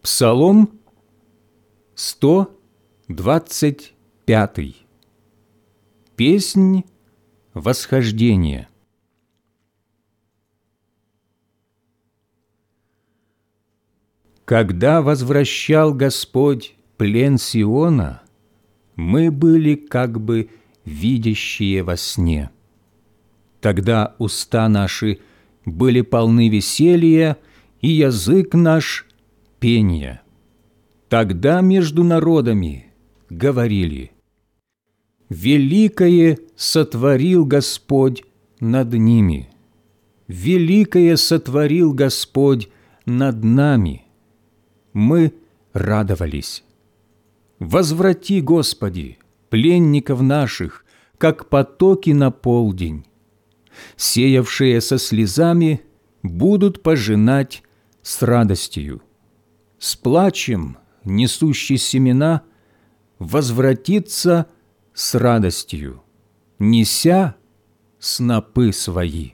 Псалом 125. Песнь восхождения. Когда возвращал Господь плен Сиона, мы были как бы видящие во сне. Тогда уста наши были полны веселья, и язык наш — пения. Тогда между народами говорили: «Великое сотворил Господь над ними, великое сотворил Господь над нами». Мы радовались. Возврати, Господи, пленников наших, как потоки на полдень. Сеявшие со слезами будут пожинать с радостью. С плачем несущий семена возвратится с радостью, неся снопы свои.